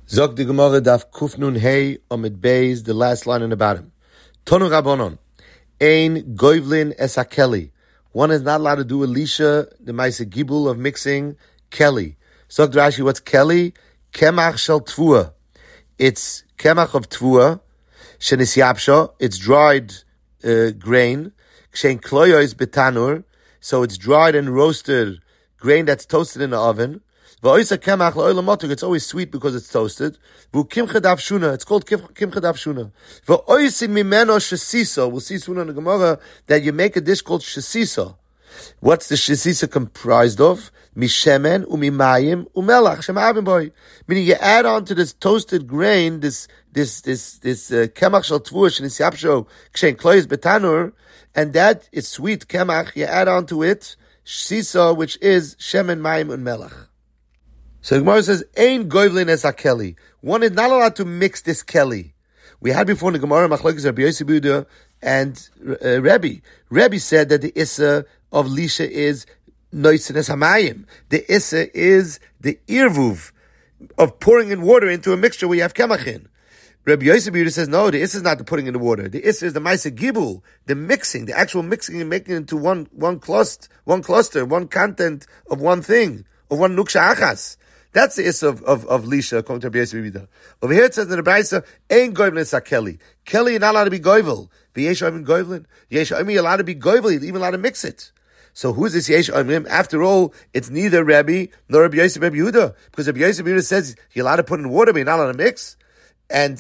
Zog the Gemara daf Kufnun Hey Amid Beis, the last line in the bottom. Tonu Rabbanon, Ein Goivlin Es HaKeli. One is not allowed to do Elisha, the Maisa Gibul of mixing Keli. Zog Rashi, what's Keli? Kemach Shel Tvua. It's Kemach of Tvua. Shenis Yapsha, it's dried grain. Kshen Kloyo is Betanur, so it's dried and roasted grain that's toasted in the oven. It's always sweet because it's toasted. It's called kimcha daf shuna. We'll see soon in the Gemara that you make a dish called shesisa. What's the shesisa comprised of? Mishemen umimayim umelach shema'avim boy. Meaning you add on to this toasted grain this kemach shel tvua shenis yapsho kshen kloyes betanur, and that is sweet kemach. You add on to it shesisa, which is shemen mayim and melach. So the Gemara says, Ein goivlin es hakeli. One is not allowed to mix this keli. We had before in the Gemara, Machlokes Rabbi Yosef Yehuda and Rebbe. Rebbe said that the issa of Lisha is noisen es hamayim. The issa is the irvuv of pouring in water into a mixture where you have kemach in. Rabbi Yosef Yehuda says, no, the issa is not the putting in the water. The issa is the maisa gibul, the mixing, the actual mixing and making it into one cluster, one content of one thing, of one nuksha achas. That's the issa of Lisha, according to Rabbi Yosef Yehuda. Over here it says in the Braisa, Ein goivlin es hakeli. Keli, you're not allowed to be goivel. V'yesh oimim goivlin. Yesh oimim, you're allowed to be goivel, you're even allowed to mix it. So who's this yesh oimim? After all, it's neither Rabbi nor Rabbi Yosef Rabbi Yehuda. Because Rabbi Yosef Yehuda says you're allowed to put in water, but you're not allowed to mix. And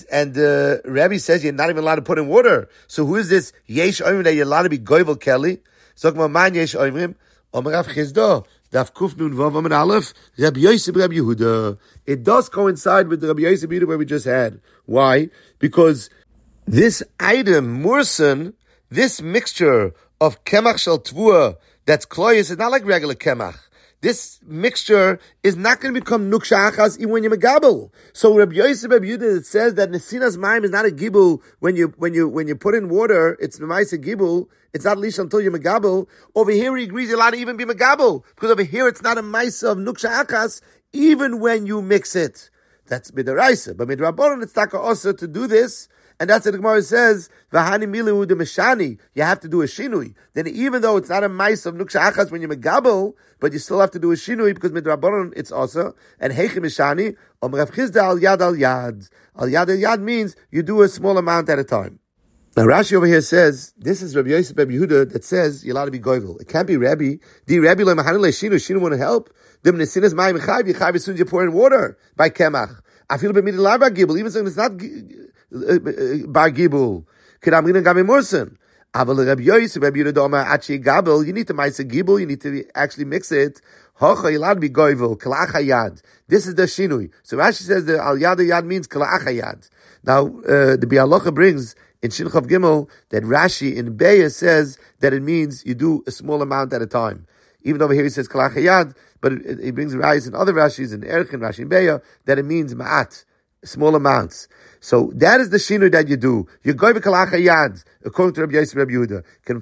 Rabbi says you're not even allowed to put in water. So who is this yesh oimim that you're allowed to be goivel keli? Zok man yesh oimim. Omer Rav Chizda. Daf Kufnun Vav Amid Aleph, Rabbi Yosef Rabbi Yehuda. It does coincide with the Rabbi Yosef Yehuda where we just had. Why? Because this item, mursan, this mixture of kemach shel tvua that's kloyes is not like regular kemach. This mixture is not going to become nuksha achas even when you megabel. So Rabbi Yosef Rabbi Yehuda, it says that nesinas mayim is not a gibul when you put in water. It's ma'isa gibul. It's not leash until you megabel. Over here he agrees you're allowed to even be megabel because over here it's not a ma'isa of nuksha achas even when you mix it. That's midaraisa. But midrabanan it's taka also to do this. And that's what the Gemara says, V'hani milu de meshani, you have to do a shinui. Then even though it's not a mice of nuksha achas when you megabel, but you still have to do a shinui because midrabanan it's also. And heichi meshani, Rav Chizda al yad al yad. Al yad al yad means you do a small amount at a time. Now Rashi over here says, this is Rabbi Yosef Rabbi Yehuda that says you're allowed to be goivel. It can't be Rabbi. Di Rabbi lo mahani le shinu, shinu want to help. Dim nesinas mayim chayv, you chayv as soon as you pour in water by kemach. I feel a bit midilai bar gibel, even saying it's not bar gibul. Kedamrin and gabi mursan. Aval Rabbi Yosef Rabbi Yehuda Omer achi gabel. You need to ma'isa gibul. You need to actually mix it. Hocha, you're allowed to be goivel. Kalach hayad. This is the shinui. So Rashi says the al yad yad means kalach hayad. Now the Bialocha brings in Shin Chav Gimel that Rashi in Beya says that it means you do a small amount at a time. Even over here he says kalach hayad, but he brings Rayis in other Rashis in Erech and Rashi in Beya that it means ma'at, small amounts. So that is the shinu that you do. You go with kalach hayad according to Rabbi Yosef Rabbi Yehuda.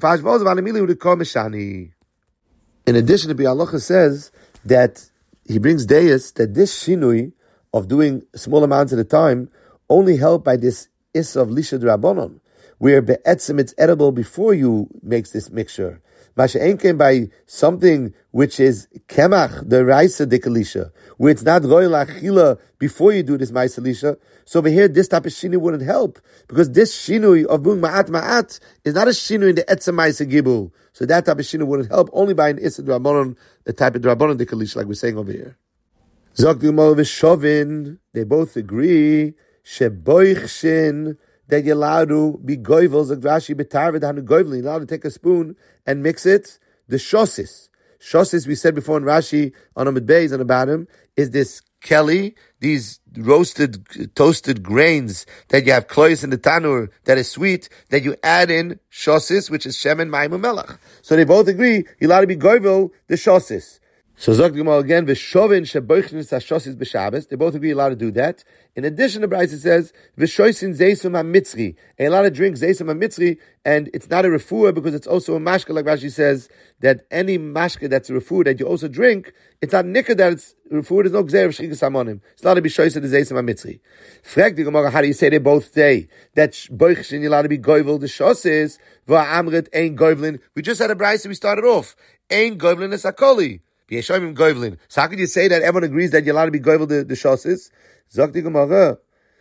In addition, the Bialocha says that he brings Deis that this shinui of doing small amounts at a time only helped by this issa of lisha d'rabbanon, where be'etzim it's edible before you makes this mixture. Masha came by something which is kemach the raisa dikalisha, where it's not royal achila before you do this ma'isa lisha. So over here, this type of shinui wouldn't help because this shinui of doing ma'at is not a shinui in the etzim ma'isa gibul. So that type of shinui wouldn't help only by an issa d'rabbanon, the type of d'rabbanon dikalisha, like we're saying over here. Zok d'umol v'shovin, they both agree. Sheboichshin, that you're allowed to be goivel, Rashi betarved hanu goivel, you're allowed to take a spoon and mix it. The shosis, we said before in Rashi on Amid Beis on the bottom, is this keli, these roasted, toasted grains that you have klois in the tanur that is sweet, that you add in shosis, which is shemen mayim melach. So they both agree you're allowed to be goivel the shosis. So Zok the Gemara again, V'shovin sheboichnis hashosis b'Shabbos. They both agree allowed to do that. In addition, the Brisa says, V'shoisin zeisum ha-mitzri. A lot of drink zeisum ha-mitzri, and it's not a refuah because it's also a mashka, like Rashi says, that any mashka that's a refuah that you also drink, it's not nikah that it's refuah, there's no gzeir of shchikas hamonim. It's not to be shoisin the zeisum ha-mitzri. Frag the Gemara, how do you say they both say that boichin you're allowed to be goyvel the shosis, v'amrit ein goyvelin. We just had a Brisa, we started off. Ein goyvelin es hakoli. So how could you say that everyone agrees that you're allowed to be goyvel the shosis? Zok the Gemara,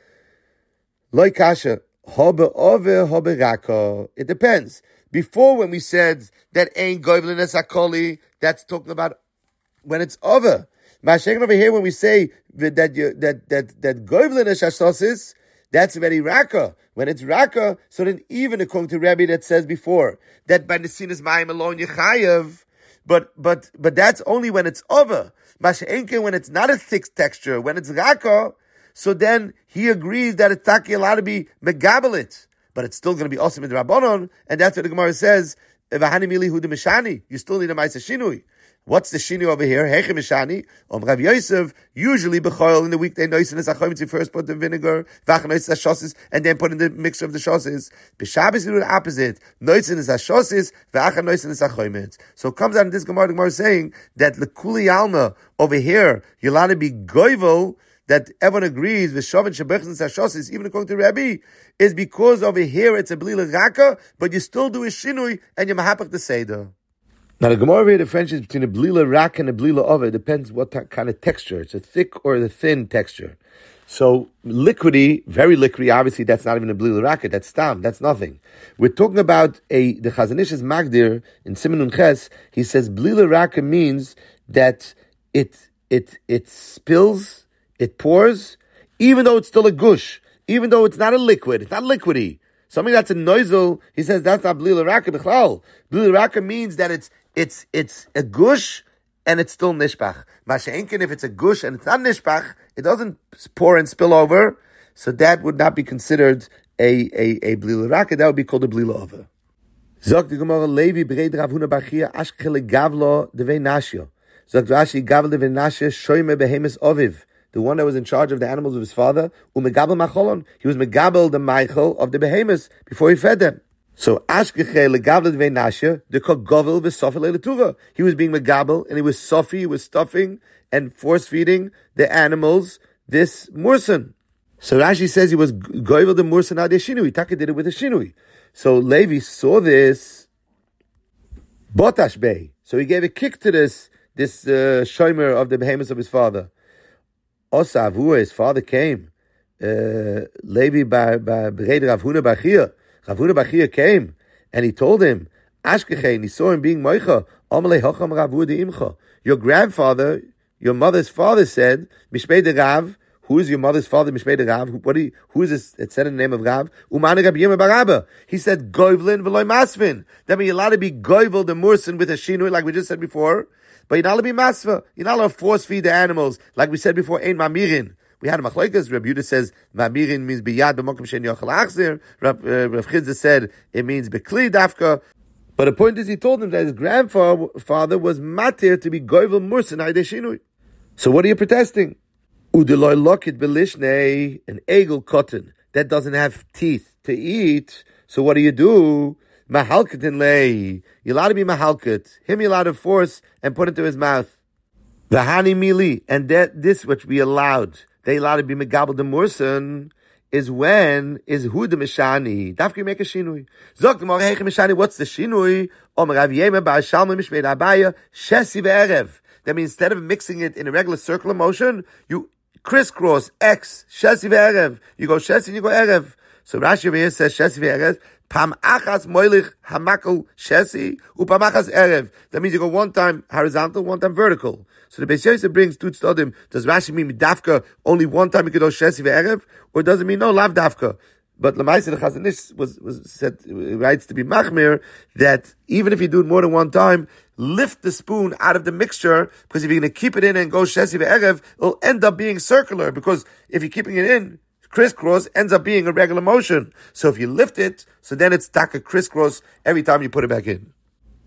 loy kasha, hobe ove, hobe raka. It depends. Before, when we said that ain't goyvel es hakoli, that's talking about when it's over. Mashiach over here, when we say that goyvel es shosis, that's very raka. When it's raka, so then even according to Rabbi that says before that by nesinas mayim alone you chayav. But that's only when it's over. Masha'enke, when it's not a thick texture, when it's raka, so then he agrees that it's taki allowed to be megabelit, but it's still going to be awesome in the Rabbanon, and that's what the Gemara says, V'hani mili hu de mishani. You still need a ma'aseh shinui. What's the shinui over here? Heche mishani. Rav Yosef, usually b'choil in the weekday noisin as achayim to first put the vinegar, v'ach noisin as shosis, and then put in the mixture of the shosis. B'Shabbos you do the opposite. Noisin as shosis, v'ach noisin as achayim. So it comes out in this Gemara, the Gemara is saying that the kuli alma over here, you're allowed to be goyvel, that everyone agrees with Shavin Shebechs and Sashosis, even according to Rabbi, is because over here it's a blila raka, but you still do a shinui and you're mahapach the seder. Now the Gemara over here differentiates between a blila raka and a blila ova. It depends what kind of texture. It's a thick or the thin texture. So liquidy, very liquidy, obviously that's not even a blila raka, that's stam, that's nothing. We're talking about the Chazon Ish's Magdir in Siman Ches. He says blila raka means that it spills. It pours, even though it's still a gush, even though it's not a liquid, it's not liquidy. Something that's a noisel, he says that's not blila raka b'chlal. Blila raka means that it's a gush and it's still nishpach. Masha'enkin, if it's a gush and it's not nishpach, it doesn't pour and spill over, so that would not be considered a blila raka. That would be called a blila over. Zok the Gemara Levi b'reid Rav Huna bar Chiya ashkele gavlo devei nashio. Zok Rashi gavlo devei nashio shoyme behemes oviv. The one that was in charge of the animals of his father, umegabel macholon. He was megabel the meichel of the behemoths before he fed them. So ashkeche legabel devei nashia the kogovel v'sofel letura. He was being megabel and he was sofi, he was stuffing and force feeding the animals this mursan. So Rashi says he was goyvel the mursan ad shinui. Taka did it with a shinui. So Levi saw this botash bey. So he gave a kick to this shomer of the behemoths of his father. Osavu, his father came. Levi b'reid Rav Huna bar Chiya. Rav Huna bar Chiya came, and he told him, Ashkeche, and he saw him being moicha. Amalei hocham Rav Huna imcha. Your grandfather, your mother's father said, Mishpei de Rav. Who is your mother's father, Mishpei de Rav? Who is this? It said in the name of Rav. Umane Rabbi Yirmiyah bar Abba. He said, Goivlin v'loy masvin. That means you're allowed to be goivl the mursin with a shinui, like we just said before. But you're not allowed to be masva. You're not allowed to force feed the animals. Like we said before, ein mamirin. We had a machlokes. Rabbi Yehuda says mamirin means biyad b'mokum she'en yochel achzir. Rav Chizda said it means bekli dafka. But the point is, he told him that his grandfather was matir to be goyvel mursin ha'idei shinui. So what are you protesting? Udeloy lokit belishnei, an egel cotton that doesn't have teeth to eat. So what do? Mahalkatin lei. You're allowed to be mahalkat. Him you're allowed to force and put into his mouth. V'hani mili. And this which we allowed, they allowed to be megabel the mursan, is when is hu the mishani. Dafki make a shinui. Zok the moreh mishani. What's the shinui? Omer Rav Yema ba'ashalma mishmei abaya shesi ve'erev. That means instead of mixing it in a regular circular motion, you crisscross X shesi ve'erev. You go shesi and you go erev. So Rashi over here says shesi ve'erev. Pam achas moilich hamakel shesi upam achas erev. That means you go one time horizontal, one time vertical. So the Beis Yosef brings two tzodim. Does Rashi mean dafka only one time you could do shesi ve'erev, or does it mean no lav dafka? But Lamaisa the Chazon Ish was said writes to be machmir that even if you do it more than one time, lift the spoon out of the mixture, because if you're going to keep it in and go shesi ve'erev, it'll end up being circular, because if you're keeping it in, crisscross ends up being a regular motion. So if you lift it, so then it's taka crisscross every time you put it back in.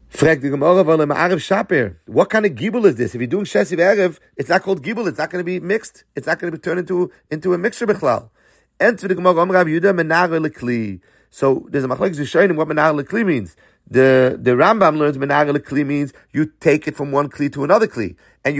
Frag the Gemara von the Ma'ariv Shapir. What kind of gibel is this? If you're doing Shesi Erev, it's not called gibel. It's not going to be mixed. It's not going to be turned into a mixture b'chlal. Enter the Gemara Rav Yehuda Menare Lekli. So there's a machlokes Rishonim what Menare Lekli means. The Rambam learns Menare Lekli means you take it from one kli to another kli, and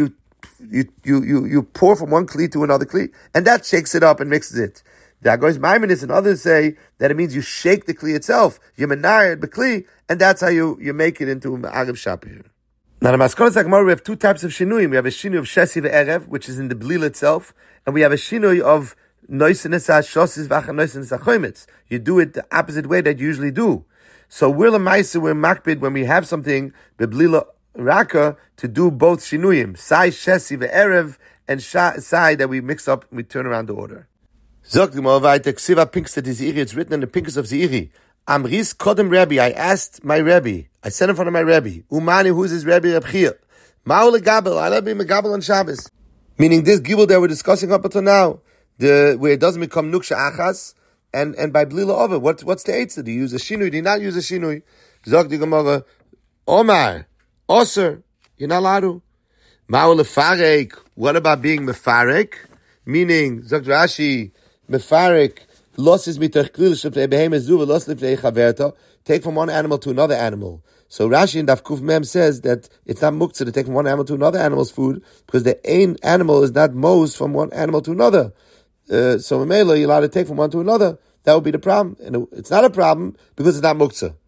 you pour from one kli to another kli, and that shakes it up and mixes it. The Agoros Maimonides and others say that it means you shake the kli itself. You menare it b'kli, and that's how you make it into Ma'ariv Shapir. Now the Maskonos Gemara, we have two types of shinuyim. We have a shinui of Shesi ve'erev, which is in the blil itself, and we have a shinui of noisenes shosis v'achar noisenes chometz. You do it the opposite way that you usually do. So we're makbid when we have something beblila raka to do both shinuyim, sai Shesi ve'erev and sai that we mix up and we turn around the order. Zog the Moavite Ksiva Pinkstet Ziri. It's written in the Pinkus of Ziri. Amris Kodem Rebbe. I asked my Rebbe. I sent in front of my Rebbe. Umani, who's his Rebbe? Reb Chia. Ma'ul Gabel. I let me Megabel on Shabbos. Meaning this gibel that we're discussing up until now, where it doesn't become nuksha achas, and by blila over. What's the eitzah? Do you use a shinui? Do you not use a shinui? Zog the Gemara. Omar. Oser. You're not allowed to. Ma'ul Lefarek. What about being mefarek? Meaning, Zog Rashi. Mefarek losses mitach klil shefnei behemoth zu velos lifnei chaverta. Take from one animal to another animal. So Rashi in Daf Kuf Mem says that it's not muktzah to take from one animal to another animal's food because the ein animal is not mos from one animal to another. So Mamela, you're allowed to take from one to another. That would be the problem, and it's not a problem because it's not muktzah.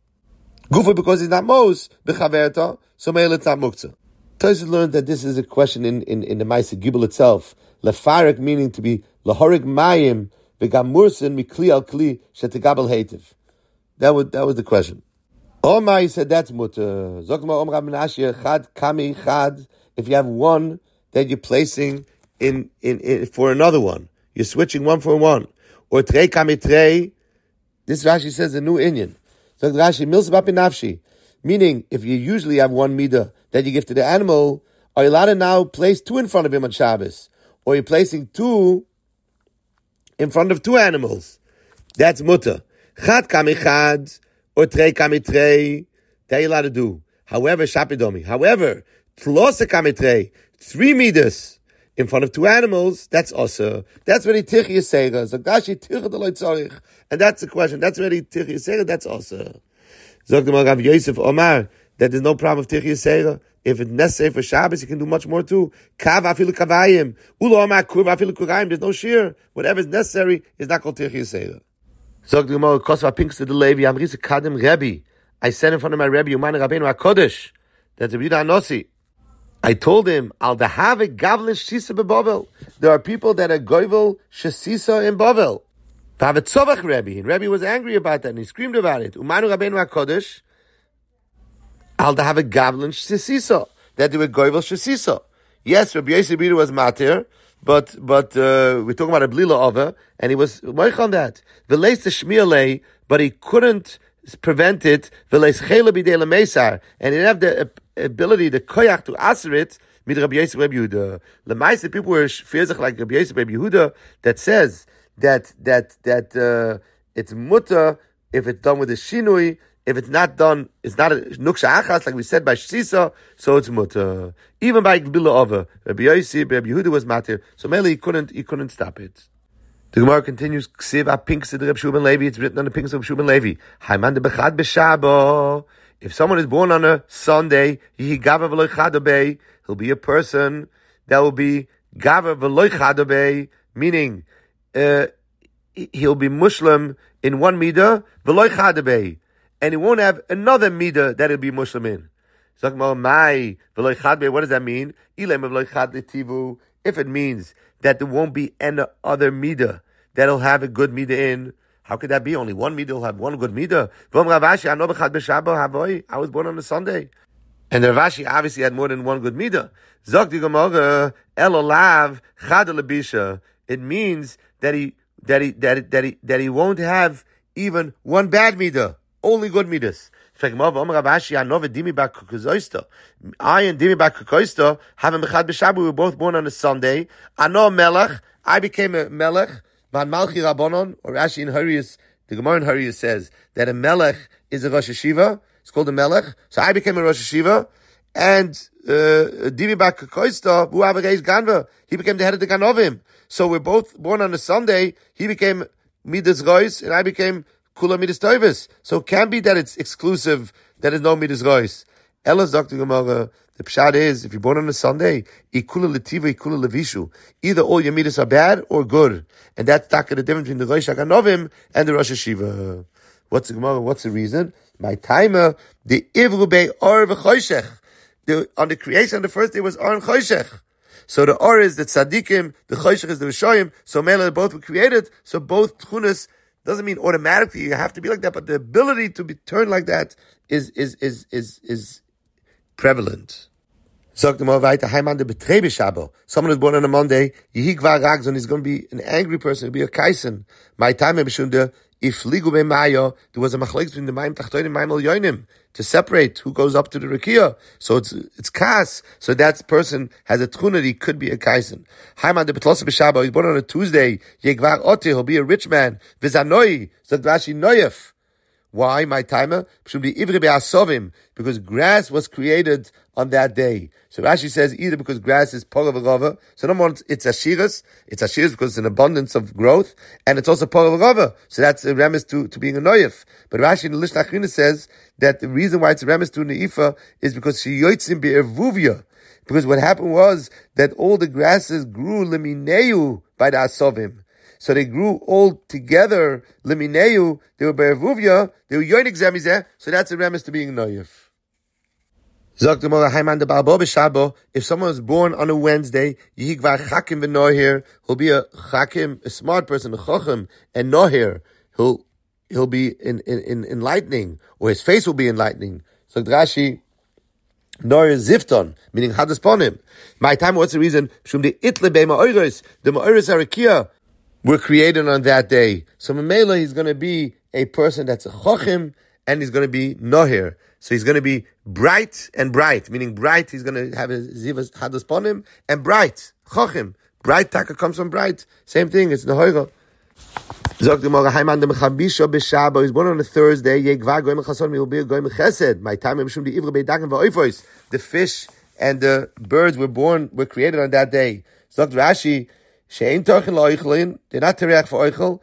Gufa because it's not mos bechaverta. So Mamela, it's not muktzah. Tosfos learned that this is a question in the Ma'aseh Gibel itself. Lefarek meaning to be lahorig mayim v'gamursin mikli al kli shetegabel heitiv. That was the question. Omar, he said that's mutter. Zokma Omar Menashe chad kami chad. If you have one that you're placing in for another one, you're switching one for one. Or trei kami trei. This Rashi says a new Indian. So Rashi milsa bapinafshi. Meaning, if you usually have one midah that you give to the animal, are you allowed to now place two in front of him on Shabbos? Or you're placing two in front of two animals? That's mutter. Chad kami chad, or trei kami trei, that you're allowed to do. However, shapidomi. However, tlose kami trei, three midas in front of two animals, that's also. That's very tichy yisera. Zagashi tichy deloy tzorich. And that's the question. That's very tichy yisera, that's also. Zog the Rav Yosef Omar, that there's no problem of tichy yisera. If it's necessary for Shabbos, you can do much more too. Kav afilu kavayim. Ulo Omar kurv afilu kurayim. There's no shear. Whatever is necessary is not called tichy yisera. Zog the Gemara, Kosva Pinks to the Levi, Amrisa Kadim Rebbe. I said in front of my Rebbe, Uman Rabbeinu HaKodesh, that's Rabbi Yehuda HaNossi. I told him, Al Dahave Gavlish Shisa beBovel. There are people that are Goivel Shesisa in Bovel. Vavet Tzovach Rebbe. And Rebbe was angry about that and he screamed about it. Umanu Rabbeinu HaKodesh, Al Dahave Gavlish Shesisa. That they were Goivel Shesisa. Yes, Rabbi Yosef was matir, but we're talking about a blila over, and he was moich on that. V'leis the shmielei, but he couldn't prevent it. V'leis chela b'dei lemesar, and he didn't have the ability, the koyach to answer it. Mit Rabbi Yosef Rabbi Yehuda. Lemaisa people were fearzach like Rabbi Yosef Rabbi Yehuda that says that it's mutter if it's done with a shinui. If it's not done, it's not a nuksha achas, like we said by Shisa, so it's mutter. Even by Gbila Ova, Rabbi Yossi, Rabbi Yehuda was matir, so mainly he couldn't stop it. The Gemara continues, Ksiv pinks to the Reb Shua ben Levi, it's written on the pinks of Reb Shua ben Levi. Haiman de bechad b'shabo. If someone is born on a Sunday, he'll be a person that will be gava v'loy chadabei, meaning he'll be Muslim in one midah, v'loy chadabei. And he won't have another midah that he'll be Muslim in. What does that mean? If it means that there won't be any other midah that'll have a good midah in, how could that be? Only one midah will have one good midah. I was born on a Sunday. And the Rav Ashi obviously had more than one good midah. It means that he won't have even one bad midah. Only good midas. I and Dimi Bar Kukoista have a Mechad B'Shabu. We were both born on a Sunday. Ano Melech. I became a Melech. Man Malchi Rabbonon. Or Rashi in Harius, the Gemara in Harius says that a Melech is a Rosh Hashiva. It's called a Melech. So I became a Rosh Hashiva, and Divi Bar Koista, Hu Avageis Ganva, he became the head of the Ganovim. So we're both born on a Sunday. He became Midas Rois, and I became Kula Midas Toivis. So it can't be that it's exclusive, that there's no Midas Rois. Elas Dr. Gemara, the pshat is, if you're born on a Sunday, ikula letiva, ikula levishu. Either all your midas are bad or good. And that's the difference between the Rosh HaGanovim and the Rosh Hashiva. What's the Gemara? What's the reason? My timer, the ivru bei or v'choshech. On the creation, the first day was or and choshech. So the or is the tzaddikim, the choshech is the rishoyim. So mele both were created. So both tchunas doesn't mean automatically you have to be like that, but the ability to be turned like that is prevalent. Someone is born on a Monday, he's going to be an angry person, he'll be a kaisen. My time, there was a machlekes between the Maim Tachtonim and Maim Elyonim to separate who goes up to the Rekiah. So it's kas. So that person has a tchuna, he could be a kaisen. He's born on a Tuesday, he'll be a rich man. Vizanoi, so Rashi Noyef. Why, my timer? Because grass was created on that day. So Rashi says either because grass is Pora V'Rova, so number one, it's Ashiras because it's an abundance of growth, and it's also Pora V'Rova. So that's a remes to being a Noyef. But Rashi in the Lishna Achrina says that the reason why it's a remes to Neifa is because she yoitzim be'ervuvia. Because what happened was that all the grasses grew lemineu by the Asovim. So they grew all together, lemineu, they were be'ervuvia, they were yoinik zemizeh, so that's a remes to being Noyef. If someone was born on a Wednesday, he'll be a chakim, a smart person, a chochem, and nohir. He'll be enlightening, or his face will be enlightening. So Rashi, nohir zifton, meaning hadasponim. My time, what's the reason? The ma'oros harakia were created on that day. So Mamela, he's going to be a person that's a chochem, and he's going to be nohir. So he's going to be bright, meaning bright, he's going to have a zivas hadasponim, and bright, chochem. Bright taka comes from bright. Same thing, it's nehoira. He's born on a Thursday, he'll be a goyim chesed. My time, the fish and the birds were created on that day. Zok Rashi, they're not tereach for oichel,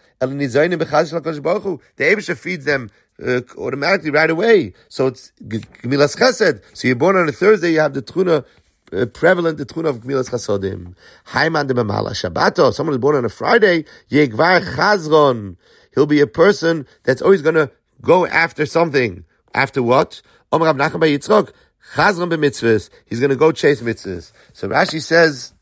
the Eibusha feeds them automatically right away. So it's Gemilas Chesed. So you're born on a Thursday, you have the Tchuna, prevalent the Tchuna of Gemilas Chasodim. Haiman de Bamala Shabbato. Someone is born on a Friday, Yegvar Chazron. He'll be a person that's always going to go after something. After what? Omer Rab Nachman bar Yitzchok, Chazron b'mitzvahs. He's going to go chase mitzvahs. So Rashi says,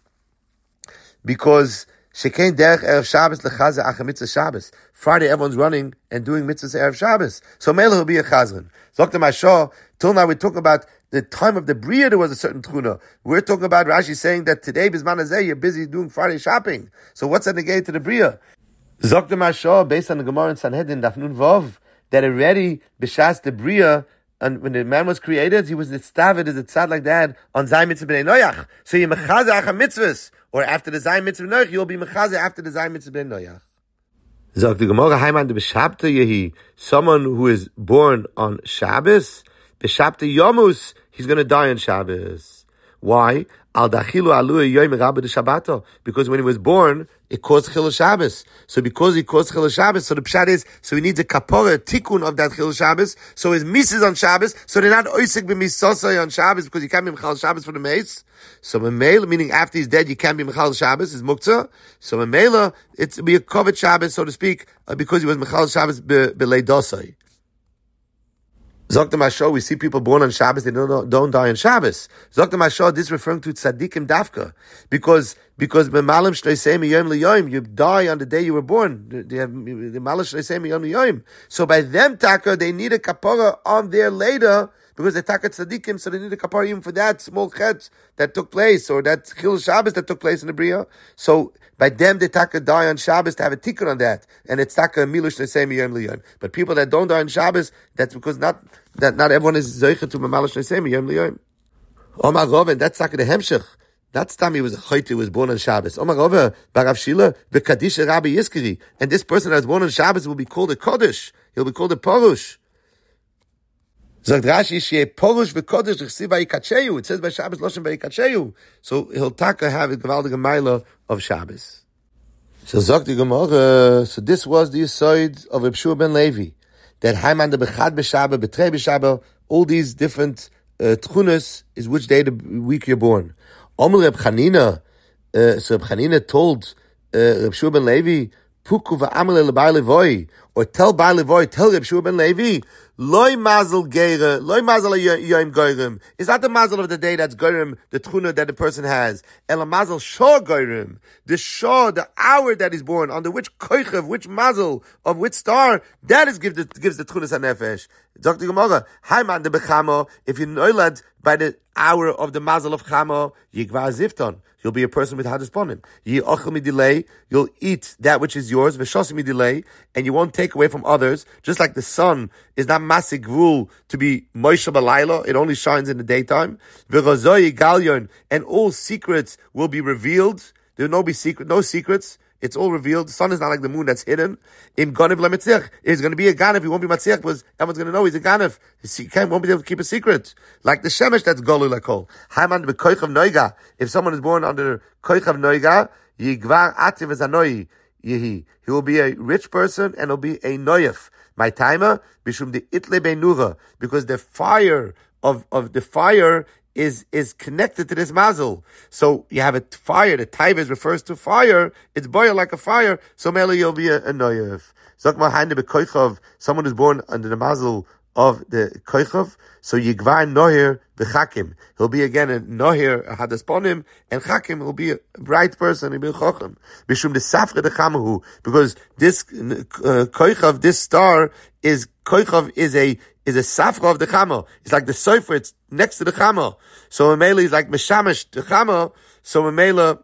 because Shekain derech erev Shabbos lechazer acha mitzvah Shabbos. Friday, everyone's running and doing mitzvahs erev Shabbos. So Mela will be a chazran. Dr. Mashah, till now we talk about the time of the Bria, there was a certain tchuna. We're talking about Rashi saying that today, Bizman Hazeh, you're busy doing Friday shopping. So what's that negate to the Bria? Dr. Mashah, based on the Gemara in Sanhedrin, Daf Nun Vav, that already B'shas the Bria, and when the man was created, he was nitztavet as a tzad like that on Zay Mitzvah B'nei Noyach. So you're mechazer acha mitzvahs. Or after the Zay Mitzvah Noach, you'll be mechazer after the Zay Mitzvah Ben Noach. Zog the Gemara Haiman de B'Shabta Yehi, someone who is born on Shabbos, B'Shabta Yomus, he's going to die on Shabbos. Why? Al dachilu alu yoyim rabbe de Shabbato. Because when he was born, it caused Chil Shabbos. So because he caused Chil Shabbos, so the pshat is, so he needs a kapora, tikkun of that Chil Shabbos. So his mises on Shabbos, so they're not oisik b'misosai on Shabbos, because you can't be Mechal Shabbos for the mace. So Memela, meaning after he's dead, you can't be Mechal Shabbos, is Muktzah. So Memela, it's be a covet Shabbos, so to speak, because he was Mechal Shabbos b'leidosai. Zok the Mashah, we see people born on Shabbos, they don't die on Shabbos. Zok the Mashah, this is referring to tzaddikim dafka. Because b'malam shleisei miyom liyoim, you die on the day you were born. They have the malam shleisei miyom liyoim. So by them taka, they need a kapara on there later, because they taka tzaddikim, so they need a kapara even for that small chet that took place, or that chil Shabbos that took place in the Bria. So by them, they taka die on Shabbos to have a tikkun on that, and it's taka milush nesei miyom liyon. But people that don't die on Shabbos, that's because not everyone is zeicha to mamalash nesei miyom liyon. Omar Roven, that's taka the hemshech. That's time he was a chayte, who was born on Shabbos. Omar Roven, barav Shila, v'kadisha Rabbi Yiskiri, and this person that was born on Shabbos will be called a kodesh. He'll be called a porush. Sagt Rashi, Shei Porush v'Kodesh Chsi v'Yikacheyu. It says by Shabbos Loshen v'Yikacheyu. So he'll taka have a gewaldige Meile of Shabbos. So sagt die Gemara, so this was the side of Reb Shua ben Levi, that Haiman de Bechad b'Shabbat, Betrei b'Shabbat, all these different tchunas is which day the week you're born. Omer Reb Chanina, so Reb Chanina told Reb Shua ben Levi, Puku v'amel le'bai levoi, or tell Bai Levoi, tell Reb Shua ben Levi, Loi mazel geire, loi mazel yoim goyrim. It's not the mazel of the day that's goyrim, the tchuna that the person has. Ela mazel shor goyrim. The shor, the hour that is born, under which koichev, which mazel, of which star, that is gives the tchunas hanefesh. Dr. Gemara, Haiman de bechamo, if you're noilad by the hour of the mazel of chamo, yigvar zifton. You'll be a person with hadisponim. Yi'ochel midilei, you'll eat that which is yours, v'shos midilei, and you won't take away from others, just like the sun is not masig gvul to be Moshe Balayla, it only shines in the daytime. V'rozoi galyon, and all secrets will be revealed. There will no secrets. It's all revealed. The sun is not like the moon that's hidden. In Ganev lemetzich, it's going to be a Ganev. He won't be matzich because everyone's going to know he's a Ganev. He won't be able to keep a secret. Like the Shemesh that's Golul Lakol. Haiman bekoichav noiga. If someone is born under koichav noiga, yigvar ativ ezanoi yehi. He will be a rich person and he'll be a noyef. My timer, bishum de itle beinura. Because the fire of the fire is connected to this mazel. So you have a fire, the taivis refers to fire, it's boil like a fire, so mele you'll be a noyev. Zokma hainde bekoichav, someone is born under the mazel of the koichav, so yigvar noyer bechakim. He'll be again a noyer, a hadasponim, and chakim will be a bright person, he'll be a chochem. Bishum de safre de chamahu, because this koichav, this star is, koichav is a safra of the chama. It's like the sofer, it's next to the chama. So Mamela is like meshamish the chama. So Mamela,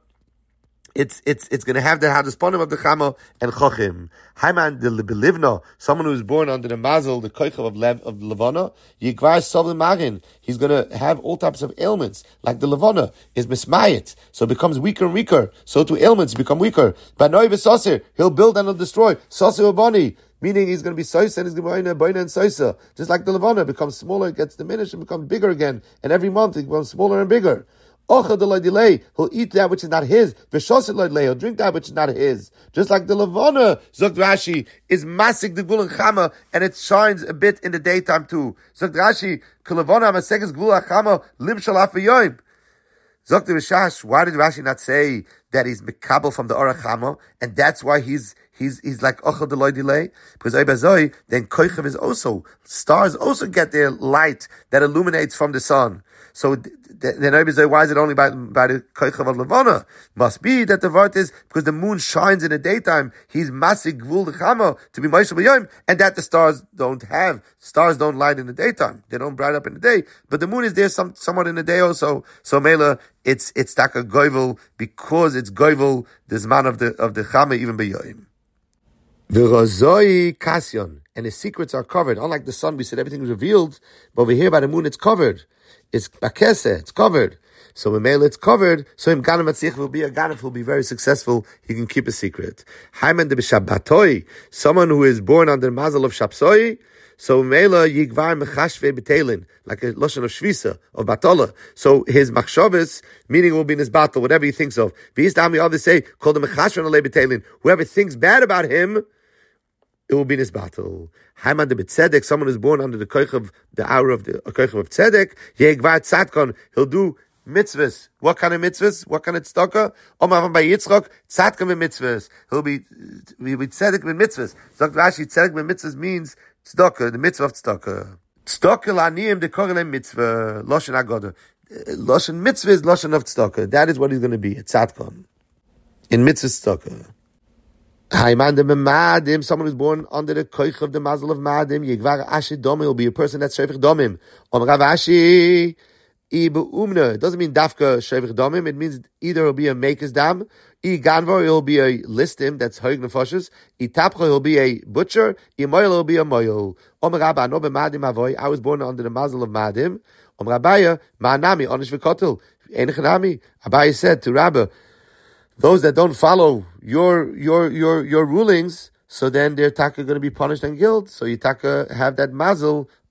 it's going to have the hadasponim of the chama and chochim. Haiman de belivna, someone who's born under the mazel, the koichav of levana, yigvar sovim marin. He's going to have all types of ailments, like the levana is mismayit, so it becomes weaker and weaker. So too ailments become weaker. Banoi v'sasir, he'll build and he'll destroy. Sasir ubani. Meaning he's going to be soisa and he's going to be boina and soisa. Just like the levana becomes smaller, it gets diminished and becomes bigger again. And every month it becomes smaller and bigger. Ocha de delay, he'll eat that which is not his. V'shosit delay, he'll drink that which is not his. Just like the levana, Zogt Rashi, is masig the gul and chama, and it shines a bit in the daytime too. Zogt Rashi, kelevana amaseges gul achama lim shalaf v'yoyim. Zogt Rishash, why did Rashi not say that he's mekabel from the orachama, and that's why he's like ochel deloy delay? Because oibazoi, then koichav is also, stars also get their light that illuminates from the sun. So then oibazoi, why is it only by the koichav of levana? Must be that the word is because the moon shines in the daytime. He's masig gvul dechama to be Moshe b'yoyim, and that the stars don't have. Stars don't light in the daytime. They don't bright up in the day, but the moon is there somewhat in the day also. So Mela, it's taka goivel because it's goivel the zman of the chama even b'yoyim. V'rozoi kasyon, and his secrets are covered. Unlike the sun, we said everything is revealed, but over here by the moon, it's covered. It's bakese, it's covered. So when Mela it's covered, so him Ganav Matzich will be a Ganav, will be very successful. He can keep a secret. Haiman de b'Shabbatoi, someone who is born under the mazel of Shabsoi, so Mela yigvar mechashve betelin, like a loshen of shvisa, of batola. So his machshavas, meaning will be in his battle, whatever he thinks of. V'yizdami others say, called the mechashve ale betelin. Whoever thinks bad about him, it will be in his battle. Haiman de B'Tzedek, someone who's born under the koichav, the hour of the koichav of Tzedek, yegvar tzadkon, he'll do mitzvahs. What kind of mitzvahs? What kind of tzedakah? Omar by Yitzchak, tzadkon with mitzvahs. He'll be tzedek with mitzvahs. Dr. Rashi, tzedek with mitzvahs means tzedakah, the mitzvah of tzedakah. Tzedakah la'aniyim de korelem mitzvah, loshen agoda. Loshen mitzvah is loshen of tzedakah. That is what he's going to be, a tzadkon. In mitzvah tzedakah. Haiman de Madim, someone who's born under the koich of the mazel of Madim, Yigvar Ashi Domim, will be a person that's Shevich Domim. Rav Ashi, Ibu Umna. It doesn't mean Dafka Shevich Domim, it means either he'll be a Maker's Dam, I Ganvar, he'll be a listim, that's Hoig Nefoshes, I Tapcha, he'll be a butcher, I Moyel, he'll be a Moyel. Rabba, no be Madim Avoy, I was born under the mazel of Madim. Rabbaya, Ma'anami, Onish V'Kotel, Einechanami. Abaye said to Rabba, those that don't follow your rulings, so then they're taka going to be punished and killed. So you taka have that mazel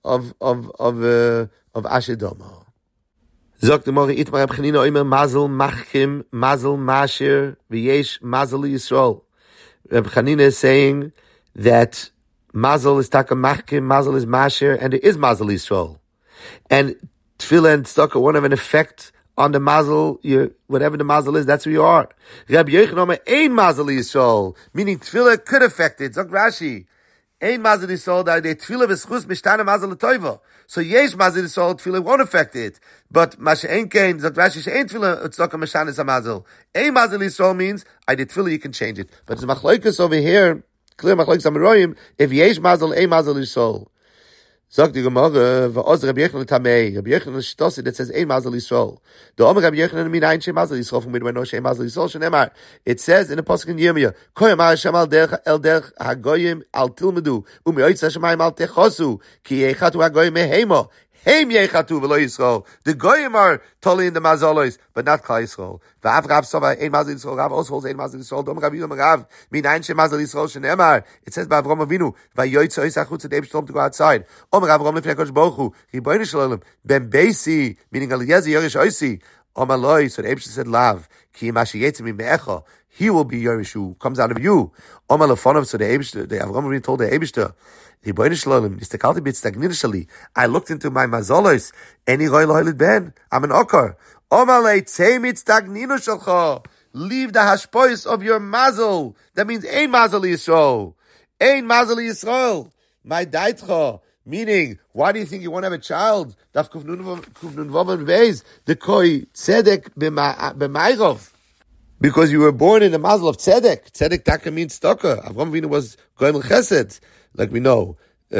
Ashedoma. Sagt the Mori Itmar Reb Chanina Omer Mazel Machkim Mazel Masher V'yesh Mazel Yisrael. Reb Chanina is saying that Mazel is Taka Machkim, Mazel is Masher, and there is Mazel Yisrael. And Tefillah and Tzedakah won't have an effect on the Mazel. Whatever the Mazel is, that's who you are. Reb Yochanan Omer Ein Mazel Yisrael, meaning Tefillah could affect it. Zok Rashi. Ein Mazel Yisrael, that the Tefillah v'schus mishtana Mazel l'toiva. So yesh Mazel Yisrael, Tefillah won't affect it. But Masha Ein Kein, Zok Rashi, she'ein Tefillah tzedakah mishtana Mazel. Ein Mazel Yisrael means, I did Tefillah, you can change it. But it's Machlokes over here, clear Machlokes Amoraim, if yesh Mazel, Ein Mazel Yisrael. Sagt die Gemara, va'oz Rabbi Yochanan tamei. Rabbi Yochanan shtosi that says ein Mazel Yisrael. The Omer Rabbi Yochanan minayin she Mazel Yisrael from midway no she Mazel Yisrael shenemar. It says in the pasuk in Yirmiyah, koyam Hashem al derech hagoyim al tilmedu u'meyoytz Hashemayim al techosu ki yechatu hagoyim mehema. Heim yechatu v'lo Yisrael. The goyim are totally in the mazalos, but not Klal Yisrael. V'av Rav Sova ein Mazel Yisrael. Rav also holds ein Mazel Yisrael. Dom Rav Yudam Rav minayin she Mazel Yisrael shenemar. It says by Avraham Avinu vayoytz ois achutz the Eibishter to go outside. Omer Avraham lefnei HaKadosh Baruch Hu Ribono Shel Olam ben beisi, meaning Eliezer Yorish oisi. Omer loi, so the Eibishter said lav ki mashi yetzim me'echa. He will be Yerishu, comes out of you. Omer lefonav, so the Eibishter, the Avraham Avinu told the Eibishter, Ribono Shel Olam, istakalti b'tzdagnina sheli. I looked into my mazolos, eni roi lo'ilid ben. I'm an okar. Omer le tzei mitzdagnina shelcha. Leave the hashpois of your mazel. That means ein Mazel Yisrael. Ein Mazel Yisrael. My daitcha. Meaning, why do you think you want to have a child? Daf kufnun vavan beis. The koi tzedek b'mayrov. Because you were born in the mazel of tzedek. Tzedek taka means tzedakah. Avraham Avinu was goyim chesed, like we know.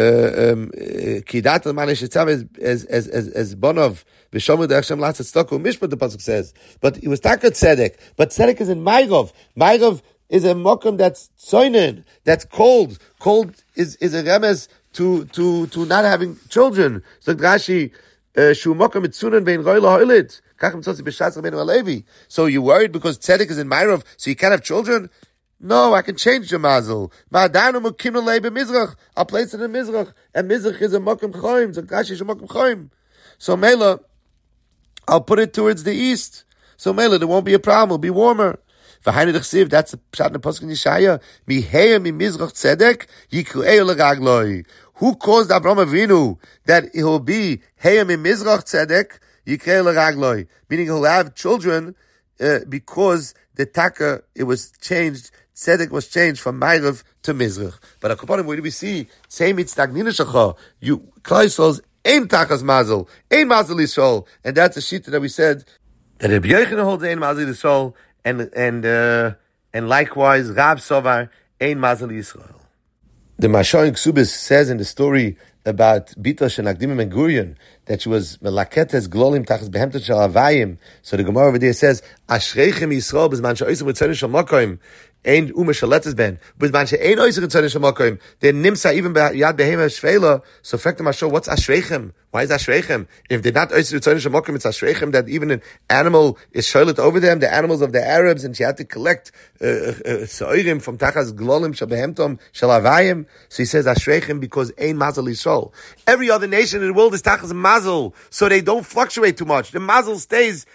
Kidat al-man eshetzav as bonov v'shomer derech latzat tzedakah mishpat, the pasuk says. But it was taka tzedek. But tzedek is in mayrov. Mayrov is a mokum that's tzoinen, that's cold. Cold is a remez to not having children. So Rashi, shu mokum mitzunen vein roi lahilid. So you worried because tzedek is in Mayrov, so you can't have children? No, I can change your mazel. I'll place it in Mizrach, and Mizrach is a mokum choim. So Rashi is a mokum choim. So Mela, I'll put it towards the east. So Mela, there won't be a problem. It'll be warmer. That's the pshat in the pasuk in Yeshaya. Miheya mi Mizrach tzedek yikru'eu l'ragloi. Who caused Avraham Avinu that he will be heya mi Mizrach tzedek? Meaning he'll have children because the taka, it was changed, tzedek was changed from Ma'ariv to Mizrach. But Akapanim, where do we see? Same mitzagnina shecha. You, Klal Yisrael's ein takas mazel, ein Mazel Yisrael. And that's a shita that we said, that Rabbi Yochanan holds ein Mazel Yisrael, and likewise Rav Sovar ein Mazel Yisrael. The Mashal in Ksubis says in the story about Bita Shenakdim and Gurion that she was melaketes glolim tachas behemtet shel avayim. So the Gemara over there says, Ashreichem Yisrael b'zman she'oisem ritzonim shel makom ein umeshaletes ben b'zman she'ein oisem ritzonim shel makom. Then nimsa even yad behema shveila. So fact of Mashal, what's Ashreichem? Why is Ashreichem? If they're not oisem ritzonim shel makom, it's Ashreichem that even an animal is sholet over them, the animals of the Arabs, and she had to collect soirim from tachas glolim shel behemtom shel avayim. So he says Ashreichem because ein Mazel Yisrael. Every other nation in the world is tachas mazel, so they don't fluctuate too much. The mazel stays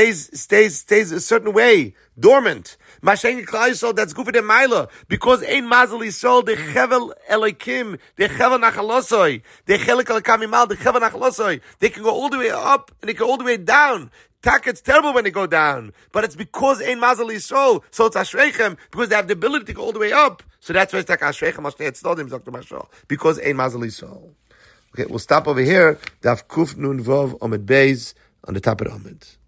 a certain way, dormant. Mashen Klal Yisrael, that's good for the Maila, because ein Mazel Yisrael, the Chevel Elokim, the Chevel Nachalosoi, the Chelik Elokamimal, the Chevel Nachalosoi, they can go all the way up and they can go all the way down. Tak, it's terrible when they go down, but it's because ein Mazel Yisrael, so it's Ashreichem, because they have the ability to go all the way up. So that's why it's like Ashreichem Ashnei Tzdodim, Dr. Mashal, because ein Mazel Yisrael. Okay, we'll stop over here. Daf Kuf Nun Vov Omed Beis on the top of the Omed.